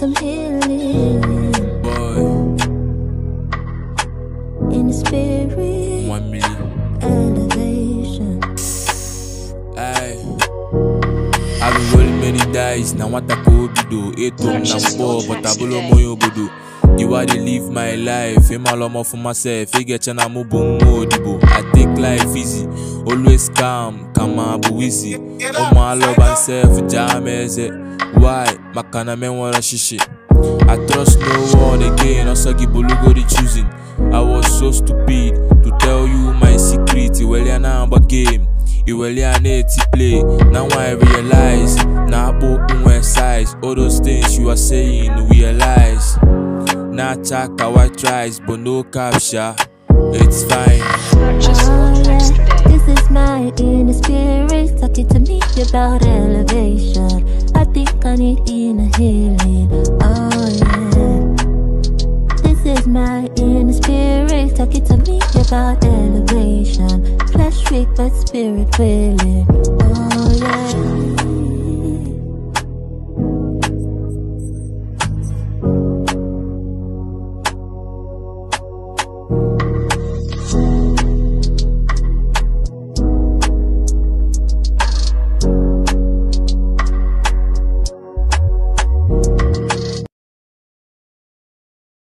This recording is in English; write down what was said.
some healing. Boy, In the spirit, 1 million. elevation. Aye. I've been rolling many dice, now what I could do. It don't know, but I blow more bodo. You are to live my life, I'm all for myself. I get an amubum modibo. I take life easy, always calm, come on, easy. Oh, my love and self, jam is it. Why? Makana men wanna shishi. I trust no one again, also give Bolugo the choosing. I was so stupid to tell you my secret. You will number game, you will play. Now I realize, now I size. All those things you are saying, realize. Now check how I tries, but no capture. It's fine. This is my inner spirit talking to me about elevation. I think I need inner healing. Oh yeah. This is my inner spirit talking to me about elevation. Flesh weak but spirit willing. Oh yeah.